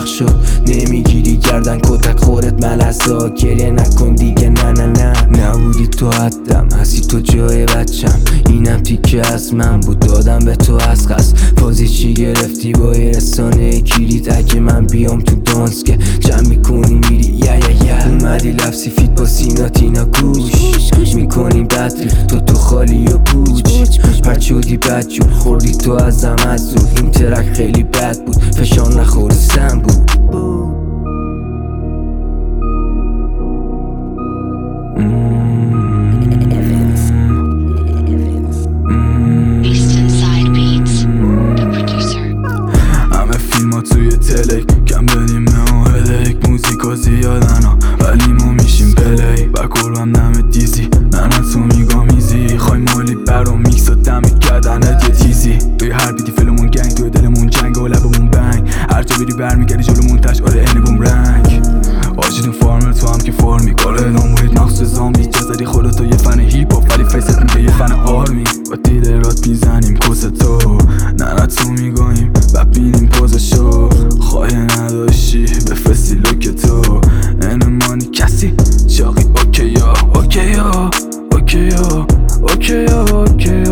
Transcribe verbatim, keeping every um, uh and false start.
سخت شد نمیگیری گردن کتک خورت ملسا گریه نکن دیگه نه نه نه نبودی تو حدم هستی تو جای بچم اینم تیکه از من بود دادم به تو از قصد فازی چی گرفتی با یه رسانه کلید اگه من بیام تو دانس که جمع میکنی میری یا یا یا اومدی لفظی فیت با سینا تینا گوش میکنی بدری تو تو خالی و پوچ پرچودی بدجور خوردی تو ازم از زود این ترک خیلی بد بود فشار نخوری سم بود همه فیلم ها توی تلک کم بدیم نه هدک موزیکا زیادن ولی ما میشیم پلی و قلبم نمه دیزی نه نه تو میگامیزی خواهی مالی برام میکس و دمی کردنت یه تیزی توی هر بیدی فیلمون گنگ توی دلمون جنگ و لبمون بنگ هر جا بری برمیگردی جلومون تشعار اینه بوم رنگ آجیدون فارمر تو هم که فارمی کار ادام محیط نقص زامبی جزدی خودتو یه فن هیپ هاپ ولی فیست میگه یه فن آرمی با دیلرات میزنیم کس تو نه نه تو میگاهیم و بینیم پوزشو خواهی نداشتی بفرستی لوک تو انمانی کسی چاقی اوکی یا اوکی یا اوکی یا اوکی یا اوکی